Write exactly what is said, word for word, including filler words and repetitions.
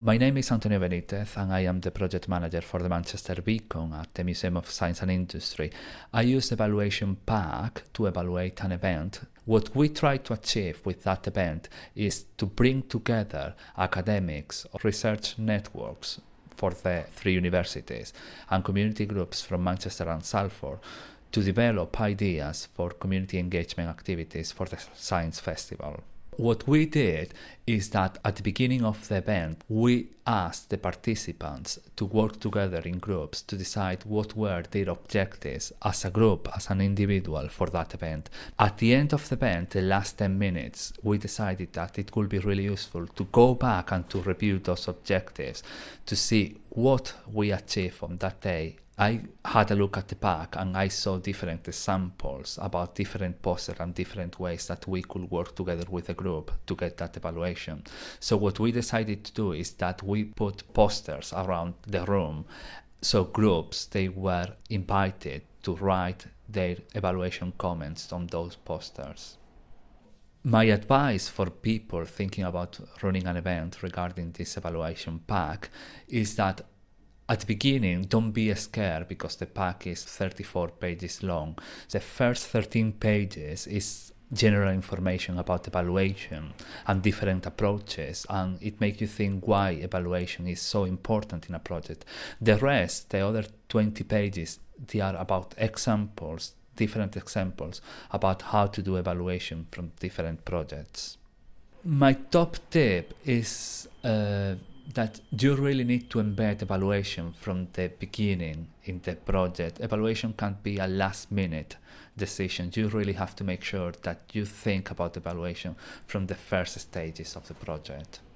My name is Antonio Benitez, and I am the project manager for the Manchester Beacon at the Museum of Science and Industry. I use Evaluation Pack to evaluate an event. What we try to achieve with that event is to bring together academics, research networks for the three universities, and community groups from Manchester and Salford to develop ideas for community engagement activities for the Science Festival. What we did is that at the beginning of the event, we asked the participants to work together in groups to decide what were their objectives as a group, as an individual for that event. At the end of the event, the last ten minutes, we decided that it would be really useful to go back and to review those objectives to see what we achieved on that day. I had a look at the pack and I saw different examples about different posters and different ways that we could work together with a group to get that evaluation. So what we decided to do is that we put posters around the room, so groups, they were invited to write their evaluation comments on those posters. My advice for people thinking about running an event regarding this evaluation pack is that at the beginning, don't be scared because the pack is thirty-four pages long. The first thirteen pages is general information about evaluation and different approaches, and it makes you think why evaluation is so important in a project. The rest, the other twenty pages, they are about examples, different examples about how to do evaluation from different projects. My top tip is uh, that you really need to embed evaluation from the beginning in the project. Evaluation can't be a last minute decision. You really have to make sure that you think about evaluation from the first stages of the project.